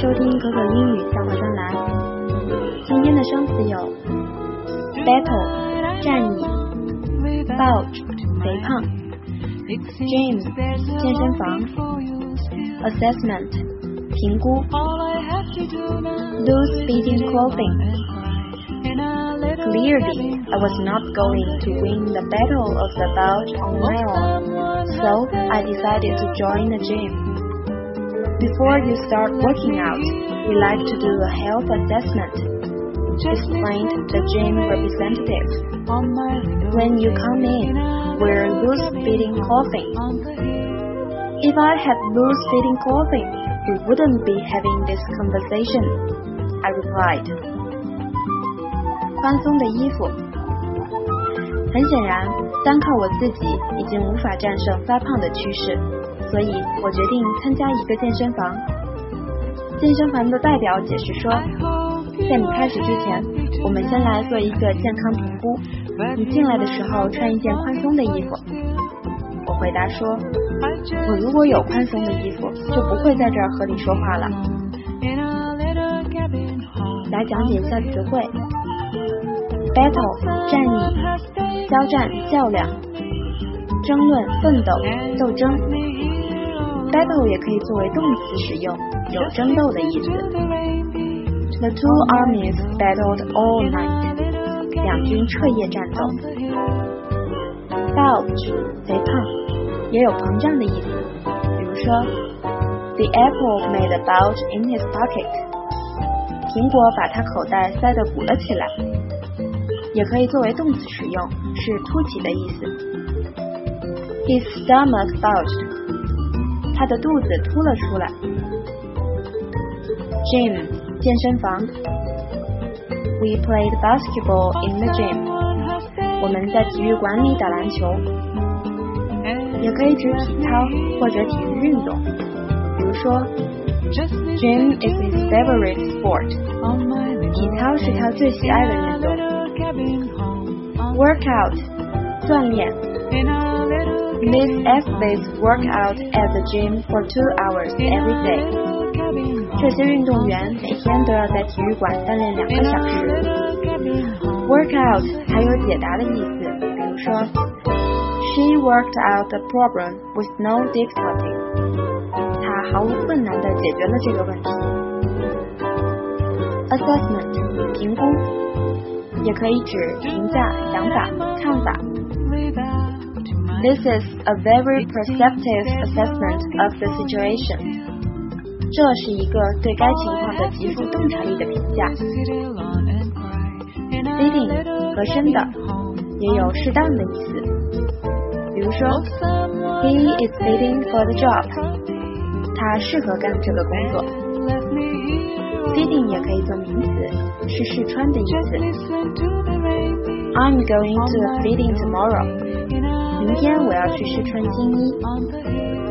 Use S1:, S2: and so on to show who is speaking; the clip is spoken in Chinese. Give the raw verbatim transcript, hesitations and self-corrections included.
S1: 收听可可英语笑话专栏。今天的生词有 battle 战役， bulge 肥胖， gym 健身房， assessment 评估， loose fitting clothing. Clearly, I was not going to win the battle of the bulge on my own, so I decided to join the gym. Before you start working out, we like to do a health assessment, explained the gym representative. When you come in, wear loose-fitting clothing. If I had loose-fitting clothing, we wouldn't be having this conversation, I replied. 宽松的衣服。很显然，单靠我自己已经无法战胜发胖的趋势，所以我决定参加一个健身房。健身房的代表解释说，在你开始之前，我们先来做一个健康评估。你进来的时候穿一件宽松的衣服。我回答说，我如果有宽松的衣服，就不会在这儿和你说话了。来讲解一下词汇。battle 战役，交战较量，争论奋斗斗争。battle 也可以作为动词使用，有争斗的意思。The two armies battled all night. 两军彻夜战斗。bulge 肥胖，也有膨胀的意思。比如说 The apple made a bulge in his pocket. 苹果把他口袋塞得鼓了起来。也可以作为动词使用，是凸起的意思。His stomach bulged. 他的肚子凸了出来。Gym 健身房。We played basketball in the gym. 我们在体育馆里打篮球。也可以指体操或者体育运动。比如说 Gym is his favorite sport. 体操是他最喜爱的运动。Workout 锻炼。These athletes work out at the gym for two hours every day. 这些运动员每天都要在体育馆锻炼两个小时。Workout 还有解答的意思，比如说 She worked out the problem with no difficulty. 她毫无困难地解决了这个问题。Assessment 评估，也可以指评价、想法、看法。This is a very perceptive assessment of the situation. 这是一个对该情况的极富洞察力的评价。Fitting 合身的，也有适当的意思。比如说 He is fitting for the job. 他适合干这个工作。Fitting 也可以做名词，是试穿的意思。I'm going to a fitting tomorrow. 明天我要去试穿新衣。